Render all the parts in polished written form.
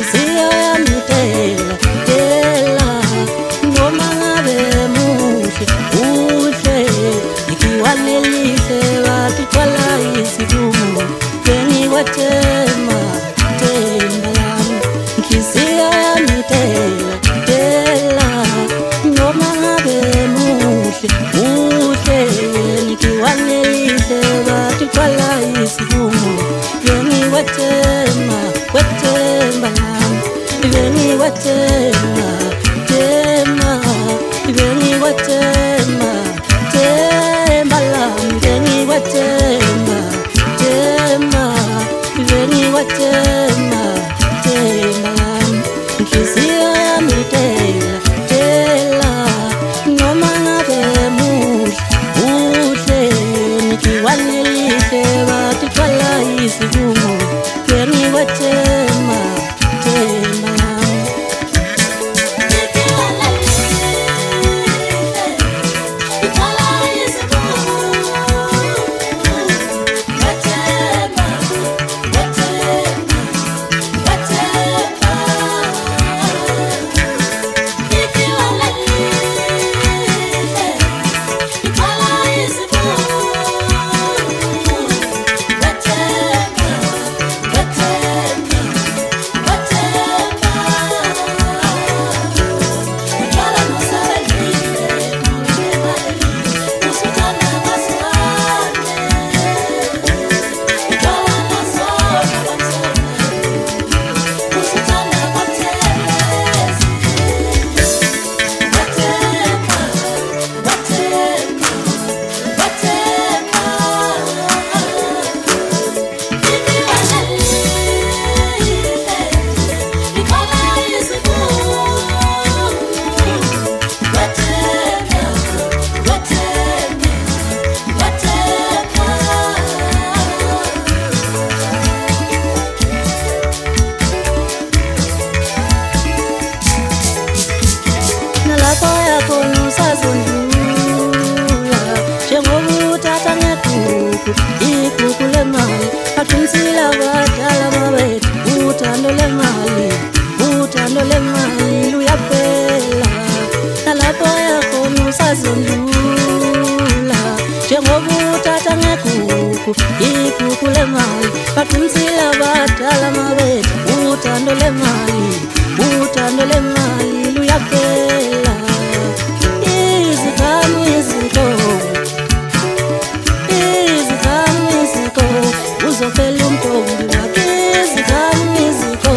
inhliziyo yami tela noma ngabe muhle uhle ngiwanelihle bathi kwala isibumo bengiwathema themba lami inhliziyo yami tela noma ngabe muhle uhle ngiwanelihle bathi kwala isibumo bengiwathema themba lami bengiwathema themba lami bengiwathema lami inhliziyo yami tela noma ngabe muhle ngiwanelihle bathi kwala isibumo bengiwathema themba lami igugu lemali aqinisile abadala babethu uthando lemali luyaphela nalapho yakhona usazondlula njengoba uthatha ngegugu igugu lemali aqinisile abadala babethu uthando lemali luyaphela uzofela umntombi wakhe iziko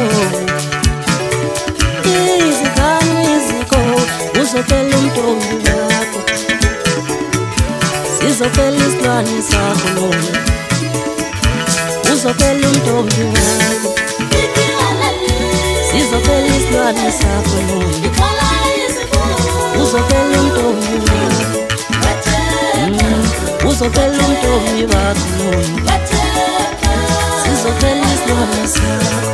uzofela umntombi wakho sizofela isilwane sakho noma uzofela umntombi wakho sizofela isilwane sakho noma uzofela umntombi wakho uzofela umntombi wakho noma sizofela isilwane sakho